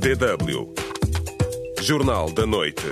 DW Jornal da Noite.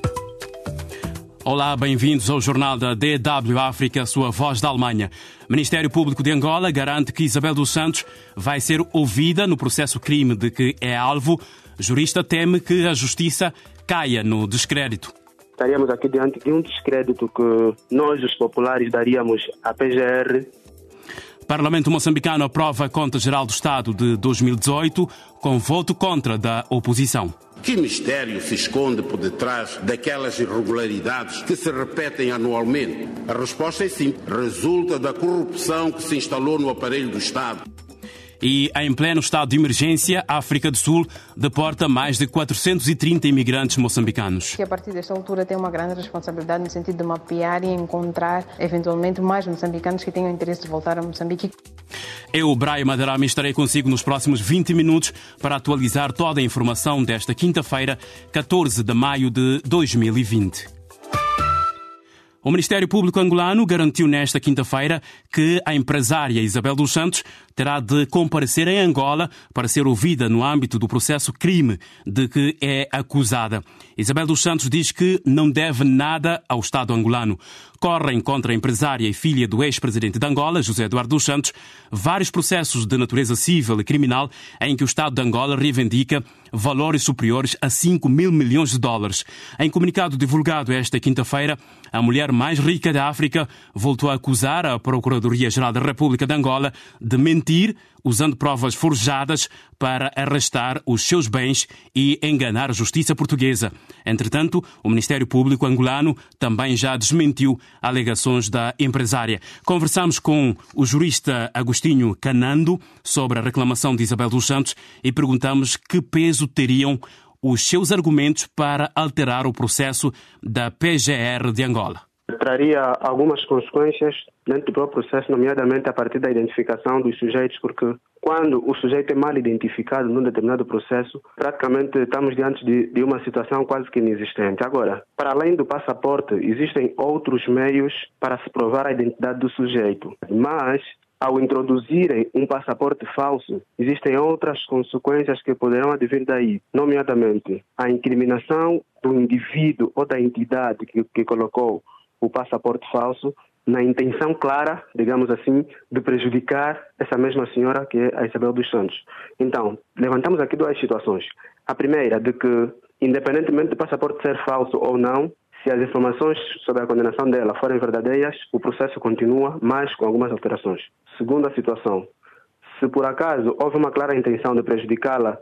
Olá, bem-vindos ao Jornal da DW África, sua voz da Alemanha. O Ministério Público de Angola garante que Isabel dos Santos vai ser ouvida no processo crime de que é alvo. O jurista teme que a justiça caia no descrédito. Estaríamos aqui diante de um descrédito que nós, os populares, daríamos à PGR. O Parlamento moçambicano aprova a Conta Geral do Estado de 2018 com voto contra da oposição. Que mistério se esconde por detrás daquelas irregularidades que se repetem anualmente? A resposta é simples. Resulta da corrupção que se instalou no aparelho do Estado. E, em pleno estado de emergência, a África do Sul deporta mais de 430 imigrantes moçambicanos. Que a partir desta altura tem uma grande responsabilidade no sentido de mapear e encontrar, eventualmente, mais moçambicanos que tenham interesse de voltar a Moçambique. Eu, Brian Madarame, estarei consigo nos próximos 20 minutos para atualizar toda a informação desta quinta-feira, 14 de maio de 2020. O Ministério Público angolano garantiu nesta quinta-feira que a empresária Isabel dos Santos terá de comparecer em Angola para ser ouvida no âmbito do processo crime de que é acusada. Isabel dos Santos diz que não deve nada ao Estado angolano. Correm contra a empresária e filha do ex-presidente de Angola, José Eduardo dos Santos, vários processos de natureza civil e criminal em que o Estado de Angola reivindica valores superiores a 5 mil milhões de dólares. Em comunicado divulgado esta quinta-feira, a mulher mais rica da África voltou a acusar a Procuradoria-Geral da República de Angola de mentir, usando provas forjadas para arrastar os seus bens e enganar a justiça portuguesa. Entretanto, o Ministério Público angolano também já desmentiu alegações da empresária. Conversamos com o jurista Agostinho Canando sobre a reclamação de Isabel dos Santos e perguntamos que peso teriam os seus argumentos para alterar o processo da PGR de Angola. Traria algumas consequências dentro do próprio processo, nomeadamente a partir da identificação dos sujeitos, porque quando o sujeito é mal identificado num determinado processo, praticamente estamos diante de uma situação quase que inexistente. Agora, para além do passaporte, existem outros meios para se provar a identidade do sujeito, mas ao introduzirem um passaporte falso, existem outras consequências que poderão advir daí, nomeadamente a incriminação do indivíduo ou da entidade que colocou o passaporte falso na intenção clara, digamos assim, de prejudicar essa mesma senhora que é a Isabel dos Santos. Então, levantamos aqui duas situações. A primeira, de que, independentemente do passaporte ser falso ou não, se as informações sobre a condenação dela forem verdadeiras, o processo continua, mas com algumas alterações. Segunda situação, se por acaso houve uma clara intenção de prejudicá-la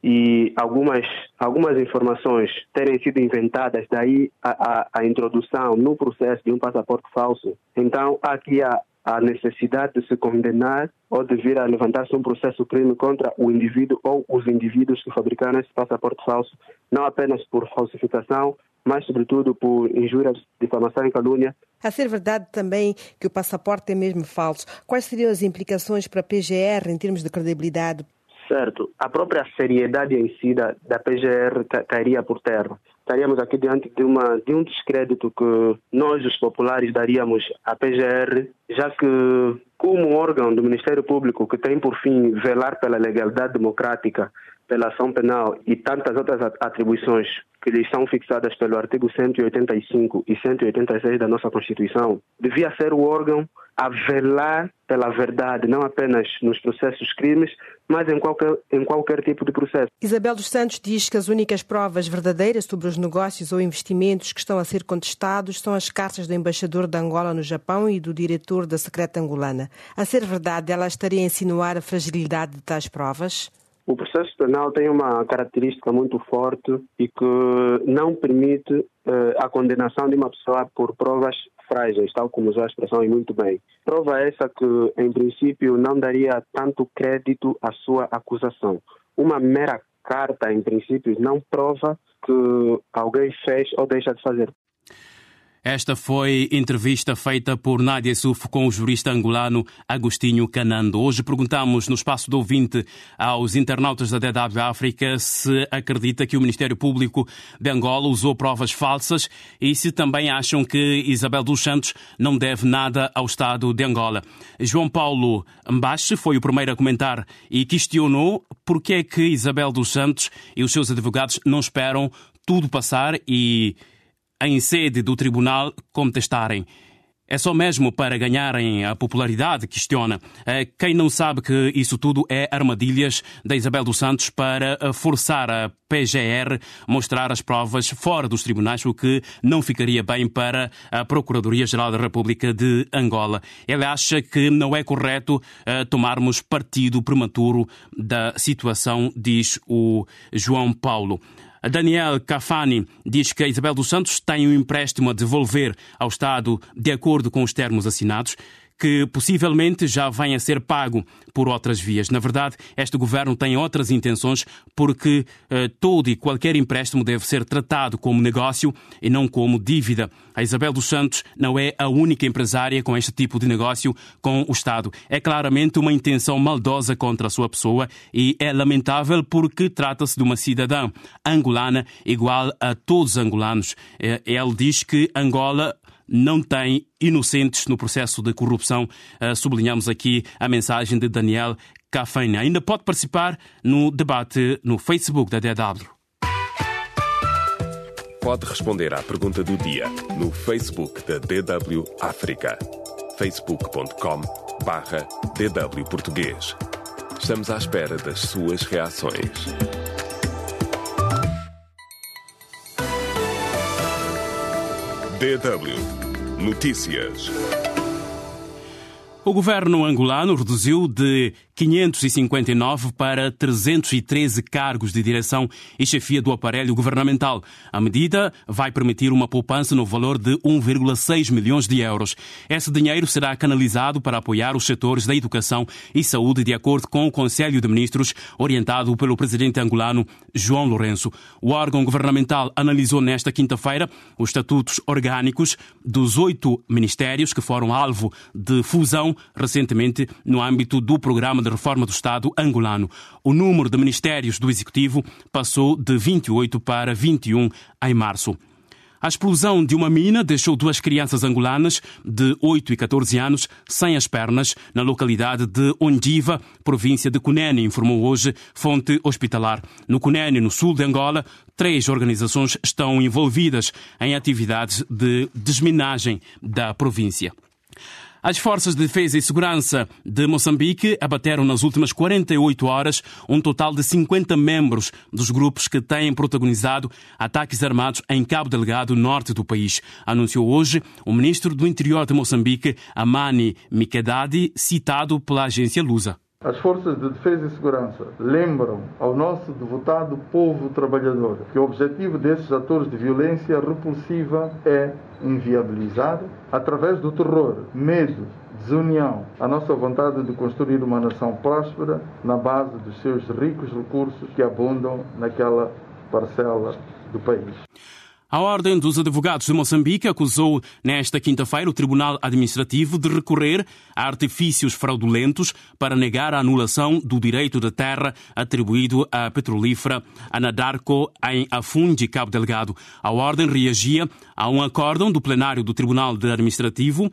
e algumas informações terem sido inventadas, daí a introdução no processo de um passaporte falso, então aqui há a necessidade de se condenar ou de vir a levantar-se um processo crime contra o indivíduo ou os indivíduos que fabricaram esse passaporte falso, não apenas por falsificação, mas sobretudo por injúrias, difamação e calúnia. A ser verdade também que o passaporte é mesmo falso, quais seriam as implicações para a PGR em termos de credibilidade? Certo. A própria seriedade em si da PGR cairia por terra. Estaríamos aqui diante de um descrédito que nós, os populares, daríamos à PGR, já que, como órgão do Ministério Público que tem por fim velar pela legalidade democrática, pela ação penal e tantas outras atribuições que lhes são fixadas pelo artigo 185 e 186 da nossa Constituição, devia ser o órgão a velar pela verdade, não apenas nos processos crimes, mas em qualquer tipo de processo. Isabel dos Santos diz que as únicas provas verdadeiras sobre os negócios ou investimentos que estão a ser contestados são as cartas do embaixador de Angola no Japão e do diretor da secreta angolana. A ser verdade, ela estaria a insinuar a fragilidade de tais provas? O processo penal tem uma característica muito forte e que não permite a condenação de uma pessoa por provas frágeis, tal como usou a expressão e muito bem. Prova essa que, em princípio, não daria tanto crédito à sua acusação. Uma mera carta, em princípio, não prova que alguém fez ou deixa de fazer. Esta foi entrevista feita por Nádia Suf com o jurista angolano Agostinho Canando. Hoje perguntamos no espaço do ouvinte aos internautas da DW África se acredita que o Ministério Público de Angola usou provas falsas e se também acham que Isabel dos Santos não deve nada ao Estado de Angola. João Paulo Mbache foi o primeiro a comentar e questionou por que é que Isabel dos Santos e os seus advogados não esperam tudo passar e em sede do tribunal contestarem. É só mesmo para ganharem a popularidade, questiona. Quem não sabe que isso tudo é armadilhas da Isabel dos Santos para forçar a PGR a mostrar as provas fora dos tribunais, o que não ficaria bem para a Procuradoria-Geral da República de Angola. Ele acha que não é correto tomarmos partido prematuro da situação, diz o João Paulo. Daniel Cafani diz que a Isabel dos Santos tem um empréstimo a devolver ao Estado de acordo com os termos assinados, que possivelmente já venha a ser pago por outras vias. Na verdade, este governo tem outras intenções porque todo e qualquer empréstimo deve ser tratado como negócio e não como dívida. A Isabel dos Santos não é a única empresária com este tipo de negócio com o Estado. É claramente uma intenção maldosa contra a sua pessoa e é lamentável porque trata-se de uma cidadã angolana igual a todos os angolanos. Ele diz que Angola não tem inocentes no processo de corrupção. Sublinhamos aqui a mensagem de Daniel Cafani. Ainda pode participar no debate no Facebook da DW. Pode responder à pergunta do dia no Facebook da DW África. facebook.com/DW Português. Estamos à espera das suas reações. DW Notícias. O governo angolano reduziu de 559 para 313 cargos de direção e chefia do aparelho governamental. A medida vai permitir uma poupança no valor de 1,6 milhões de euros. Esse dinheiro será canalizado para apoiar os setores da educação e saúde, de acordo com o Conselho de Ministros, orientado pelo presidente angolano João Lourenço. O órgão governamental analisou nesta quinta-feira os estatutos orgânicos dos 8 ministérios que foram alvo de fusão recentemente no âmbito do Programa de Reforma do Estado angolano. O número de ministérios do Executivo passou de 28 para 21 em março. A explosão de uma mina deixou 2 crianças angolanas de 8 e 14 anos sem as pernas na localidade de Ondiva, província de Cunene, informou hoje fonte hospitalar. No Cunene, no sul de Angola, 3 organizações estão envolvidas em atividades de desminagem da província. As Forças de Defesa e Segurança de Moçambique abateram nas últimas 48 horas um total de 50 membros dos grupos que têm protagonizado ataques armados em Cabo Delgado, norte do país. Anunciou hoje o ministro do Interior de Moçambique, Amani Mikedadi, citado pela agência Lusa. As Forças de Defesa e Segurança lembram ao nosso devotado povo trabalhador que o objetivo desses atores de violência repulsiva é inviabilizar, através do terror, medo, desunião, a nossa vontade de construir uma nação próspera na base dos seus ricos recursos que abundam naquela parcela do país. A Ordem dos Advogados de Moçambique acusou nesta quinta-feira o Tribunal Administrativo de recorrer a artifícios fraudulentos para negar a anulação do direito da terra atribuído à petrolífera Anadarko em Afundi, Cabo Delgado. A Ordem reagia a um acórdão do plenário do Tribunal Administrativo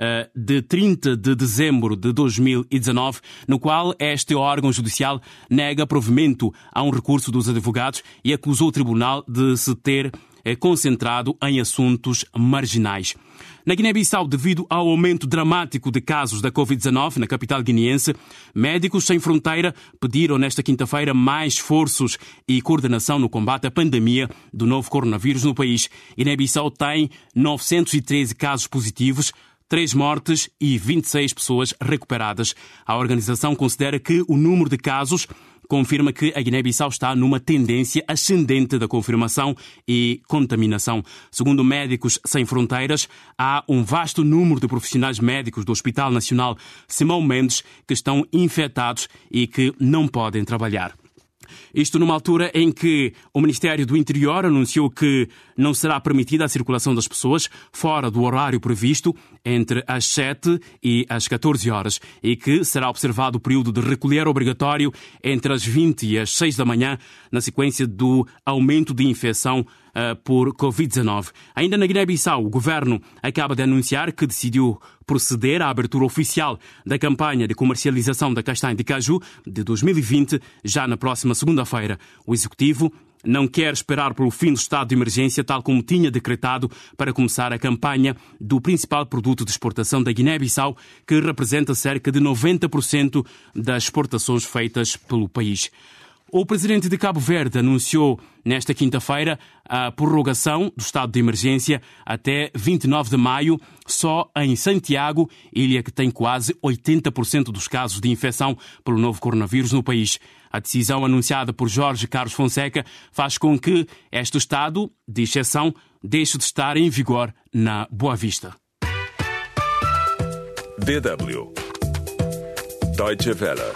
de 30 de dezembro de 2019, no qual este órgão judicial nega provimento a um recurso dos advogados e acusou o tribunal de se ter concentrado em assuntos marginais. Na Guiné-Bissau, devido ao aumento dramático de casos da Covid-19 na capital guineense, Médicos Sem Fronteira pediram nesta quinta-feira mais esforços e coordenação no combate à pandemia do novo coronavírus no país. Guiné-Bissau tem 913 casos positivos, 3 mortes e 26 pessoas recuperadas. A organização considera que o número de casos confirma que a Guiné-Bissau está numa tendência ascendente da confirmação e contaminação. Segundo Médicos Sem Fronteiras, há um vasto número de profissionais médicos do Hospital Nacional Simão Mendes que estão infectados e que não podem trabalhar. Isto numa altura em que o Ministério do Interior anunciou que não será permitida a circulação das pessoas fora do horário previsto entre as 7 e as 14 horas e que será observado o período de recolher obrigatório entre as 20 e as 6 da manhã na sequência do aumento de infecção por Covid-19. Ainda na Guiné-Bissau, o governo acaba de anunciar que decidiu proceder à abertura oficial da campanha de comercialização da castanha de caju de 2020, já na próxima segunda-feira. O executivo não quer esperar pelo fim do estado de emergência, tal como tinha decretado, para começar a campanha do principal produto de exportação da Guiné-Bissau, que representa cerca de 90% das exportações feitas pelo país. O presidente de Cabo Verde anunciou nesta quinta-feira a prorrogação do estado de emergência até 29 de maio, só em Santiago, ilha que tem quase 80% dos casos de infecção pelo novo coronavírus no país. A decisão anunciada por Jorge Carlos Fonseca faz com que este estado de exceção deixe de estar em vigor na Boa Vista. DW Deutsche Welle.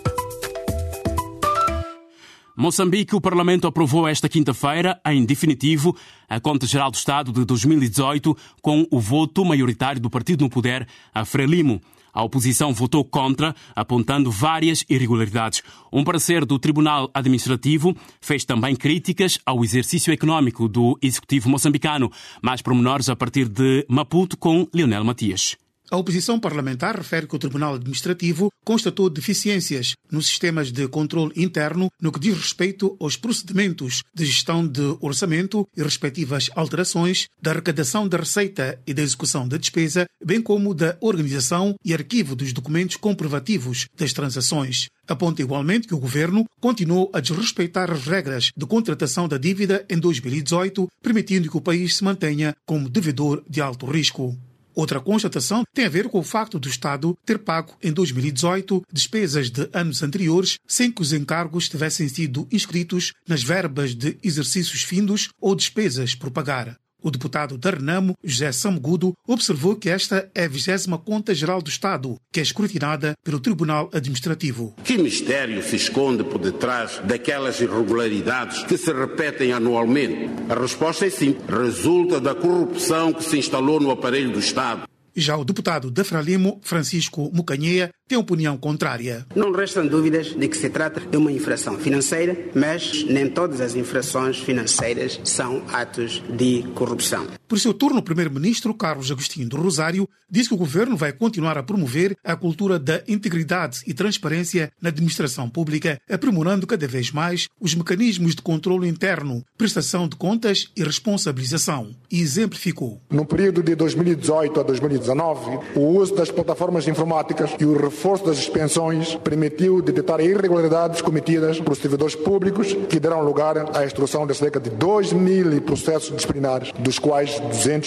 Moçambique, o Parlamento aprovou esta quinta-feira, em definitivo, a Conta Geral do Estado de 2018 com o voto maioritário do partido no poder, a Frelimo. A oposição votou contra, apontando várias irregularidades. Um parecer do Tribunal Administrativo fez também críticas ao exercício econômico do Executivo moçambicano. Mais pormenores a partir de Maputo com Leonel Matias. A oposição parlamentar refere que o Tribunal Administrativo constatou deficiências nos sistemas de controle interno no que diz respeito aos procedimentos de gestão de orçamento e respectivas alterações, da arrecadação da receita e da execução da despesa, bem como da organização e arquivo dos documentos comprovativos das transações. Aponta igualmente que o governo continuou a desrespeitar as regras de contratação da dívida em 2018, permitindo que o país se mantenha como devedor de alto risco. Outra constatação tem a ver com o facto do Estado ter pago em 2018 despesas de anos anteriores sem que os encargos tivessem sido inscritos nas verbas de exercícios findos ou despesas por pagar. O deputado da Renamo, José Samugudo, observou que esta é a 20ª Conta Geral do Estado, que é escrutinada pelo Tribunal Administrativo. Que mistério se esconde por detrás daquelas irregularidades que se repetem anualmente? A resposta é simples. Resulta da corrupção que se instalou no aparelho do Estado. Já o deputado da Frelimo, Francisco Mucanheia, tem opinião contrária. Não restam dúvidas de que se trata de uma infração financeira, mas nem todas as infrações financeiras são atos de corrupção. Por seu turno, o primeiro-ministro Carlos Agostinho do Rosário diz que o governo vai continuar a promover a cultura da integridade e transparência na administração pública, aprimorando cada vez mais os mecanismos de controle interno, prestação de contas e responsabilização. E exemplificou. No período de 2018 a 2019, o uso das plataformas informáticas e o reforço das expensões permitiu detectar irregularidades cometidas por servidores públicos que deram lugar à instrução de cerca de 2.000 processos disciplinares, dos quais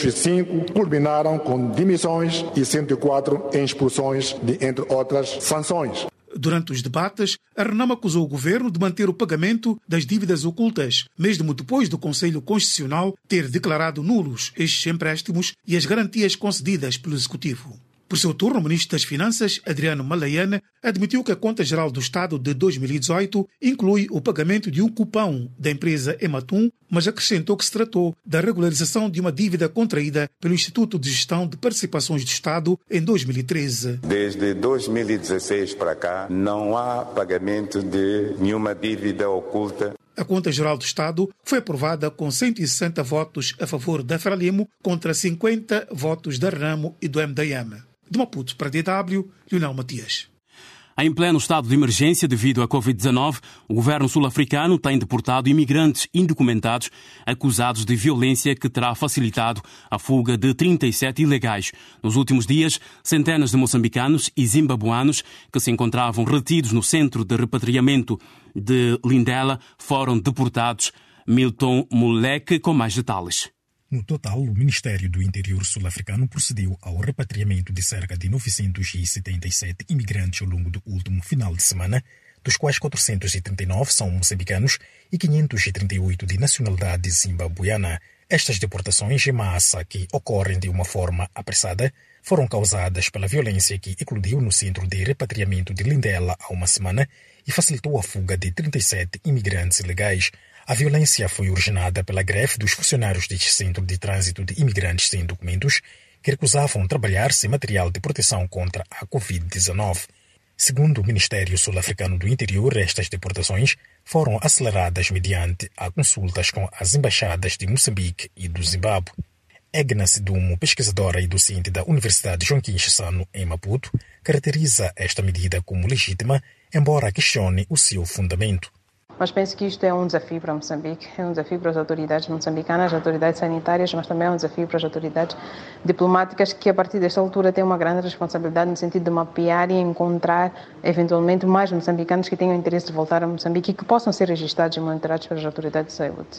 205 culminaram com demissões e 104 em expulsões, entre outras sanções. Durante os debates, a Renamo acusou o governo de manter o pagamento das dívidas ocultas, mesmo depois do Conselho Constitucional ter declarado nulos estes empréstimos e as garantias concedidas pelo Executivo. Por seu turno, o ministro das Finanças, Adriano Malayane, admitiu que a Conta Geral do Estado de 2018 inclui o pagamento de um cupão da empresa Ematum, mas acrescentou que se tratou da regularização de uma dívida contraída pelo Instituto de Gestão de Participações do Estado em 2013. Desde 2016 para cá, não há pagamento de nenhuma dívida oculta. A Conta Geral do Estado foi aprovada com 160 votos a favor da Frelimo contra 50 votos da Renamo e do MDM. De Maputo para a DW, Leonel Matias. Em pleno estado de emergência devido à Covid-19, o governo sul-africano tem deportado imigrantes indocumentados acusados de violência que terá facilitado a fuga de 37 ilegais. Nos últimos dias, centenas de moçambicanos e zimbabuanos que se encontravam retidos no centro de repatriamento de Lindela foram deportados. Milton Moleque com mais detalhes. No total, o Ministério do Interior sul-africano procedeu ao repatriamento de cerca de 977 imigrantes ao longo do último final de semana, dos quais 439 são moçambicanos e 538 de nacionalidade zimbabuiana. Estas deportações em massa, que ocorrem de uma forma apressada, foram causadas pela violência que eclodiu no centro de repatriamento de Lindela há uma semana e facilitou a fuga de 37 imigrantes ilegais. A violência foi originada pela greve dos funcionários deste centro de trânsito de imigrantes sem documentos que recusavam trabalhar sem material de proteção contra a Covid-19. Segundo o Ministério Sul-Africano do Interior, estas deportações foram aceleradas mediante a consultas com as embaixadas de Moçambique e do Zimbábue. Egna Sidumo, pesquisadora e docente da Universidade Joaquim Chissano, em Maputo, caracteriza esta medida como legítima, embora questione o seu fundamento. Mas penso que isto é um desafio para Moçambique, é um desafio para as autoridades moçambicanas, as autoridades sanitárias, mas também é um desafio para as autoridades diplomáticas que, a partir desta altura, têm uma grande responsabilidade no sentido de mapear e encontrar, eventualmente, mais moçambicanos que tenham interesse de voltar a Moçambique e que possam ser registrados e monitorados pelas autoridades de saúde.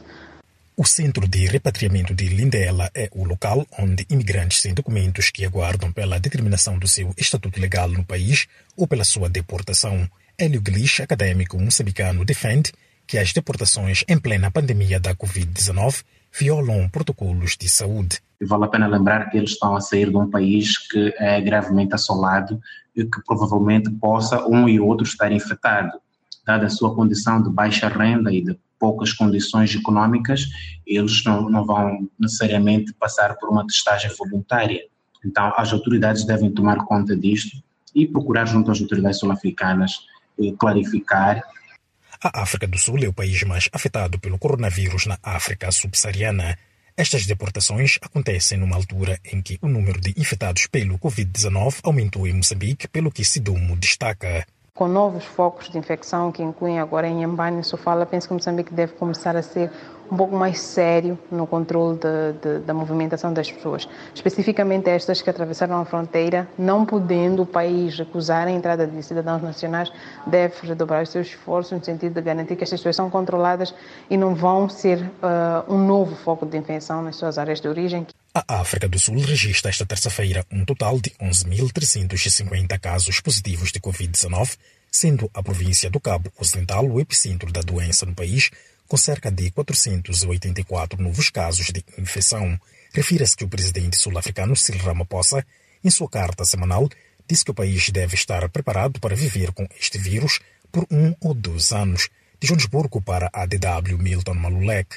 O Centro de Repatriamento de Lindela é o local onde imigrantes sem documentos que aguardam pela determinação do seu estatuto legal no país ou pela sua deportação. Hélio Glich, acadêmico moçambicano, defende que as deportações em plena pandemia da Covid-19 violam protocolos de saúde. Vale a pena lembrar que eles estão a sair de um país que é gravemente assolado e que provavelmente possa um e outro estar infectado. Dada a sua condição de baixa renda e de poucas condições econômicas, eles não vão necessariamente passar por uma testagem voluntária. Então, as autoridades devem tomar conta disto e procurar junto às autoridades sul-africanas clarificar. A África do Sul é o país mais afetado pelo coronavírus na África subsaariana. Estas deportações acontecem numa altura em que o número de infectados pelo Covid-19 aumentou em Moçambique, pelo que Sidumo destaca. Com novos focos de infecção que incluem agora em Inhambane e Sofala, penso que Moçambique deve começar a ser um pouco mais sério no controle da movimentação das pessoas. Especificamente estas que atravessaram a fronteira, não podendo o país recusar a entrada de cidadãos nacionais, deve redobrar os seus esforços no sentido de garantir que estas pessoas são controladas e não vão ser um novo foco de infecção nas suas áreas de origem. A África do Sul registra esta terça-feira um total de 11.350 casos positivos de Covid-19, sendo a província do Cabo Ocidental o epicentro da doença no país, com cerca de 484 novos casos de infecção. Refira-se que o presidente sul-africano Cyril Ramaphosa, em sua carta semanal, disse que o país deve estar preparado para viver com este vírus por 1 ou 2 anos. De Joanesburgo para a DW, Milton Malulek.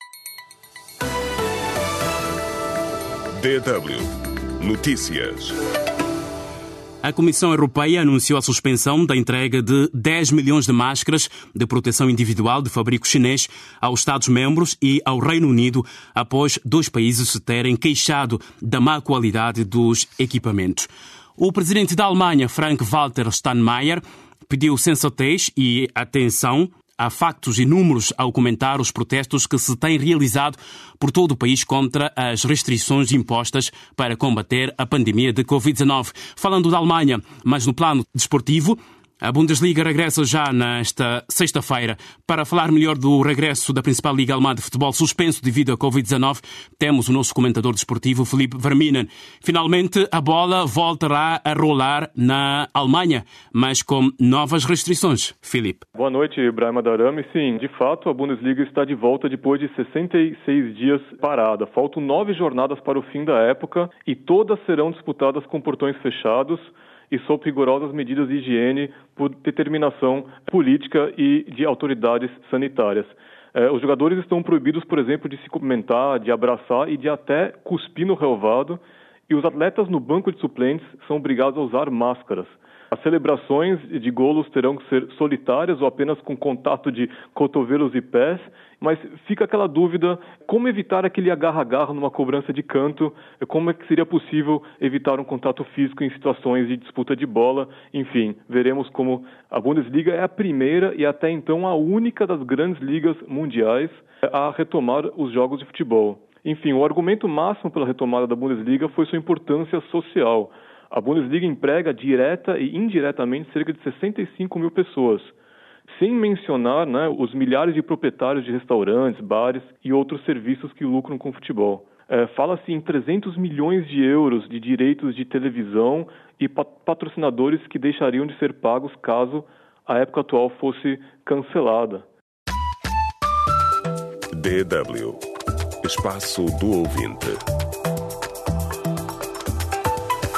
DW Notícias. A Comissão Europeia anunciou a suspensão da entrega de 10 milhões de máscaras de proteção individual de fabrico chinês aos Estados-membros e ao Reino Unido, após 2 países se terem queixado da má qualidade dos equipamentos. O presidente da Alemanha, Frank-Walter Steinmeier, pediu sensatez e atenção a factos e números ao comentar os protestos que se têm realizado por todo o país contra as restrições impostas para combater a pandemia de Covid-19. Falando da Alemanha, mas no plano desportivo, a Bundesliga regressa já nesta sexta-feira. Para falar melhor do regresso da principal liga alemã de futebol suspenso devido à Covid-19, temos o nosso comentador desportivo, Filipe Verminen. Finalmente, a bola voltará a rolar na Alemanha, mas com novas restrições. Filipe. Boa noite, Ibrahim Adarami. Sim, de fato, a Bundesliga está de volta depois de 66 dias parada. Faltam 9 jornadas para o fim da época e todas serão disputadas com portões fechados e sob rigorosas medidas de higiene por determinação política e de autoridades sanitárias. Os jogadores estão proibidos, por exemplo, de se cumprimentar, de abraçar e de até cuspir no relvado, e os atletas no banco de suplentes são obrigados a usar máscaras. As celebrações de golos terão que ser solitárias ou apenas com contato de cotovelos e pés, mas fica aquela dúvida, como evitar aquele agarra-agarra numa cobrança de canto, como é que seria possível evitar um contato físico em situações de disputa de bola, enfim, veremos como a Bundesliga é a primeira e até então a única das grandes ligas mundiais a retomar os jogos de futebol. Enfim, o argumento máximo pela retomada da Bundesliga foi sua importância social. A Bundesliga emprega direta e indiretamente cerca de 65 mil pessoas, sem mencionar os milhares de proprietários de restaurantes, bares e outros serviços que lucram com o futebol. Fala-se em 300 milhões de euros de direitos de televisão e patrocinadores que deixariam de ser pagos caso a época atual fosse cancelada. DW Espaço do Ouvinte.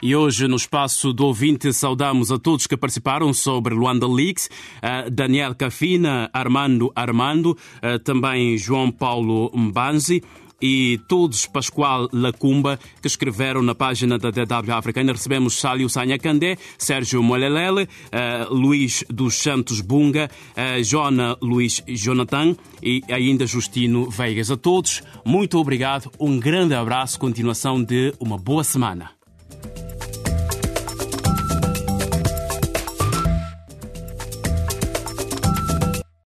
E hoje, no espaço do ouvinte, saudamos a todos que participaram sobre Luanda Leaks, Daniel Cafina, Armando, também João Paulo Mbanzi e todos Pascoal Lacumba, que escreveram na página da DW África. Ainda recebemos Sálio Sanha Candé, Sérgio Molelele, Luís dos Santos Bunga, Jona Luís Jonathan e ainda Justino Veigas. A todos, muito obrigado, um grande abraço, continuação de uma boa semana.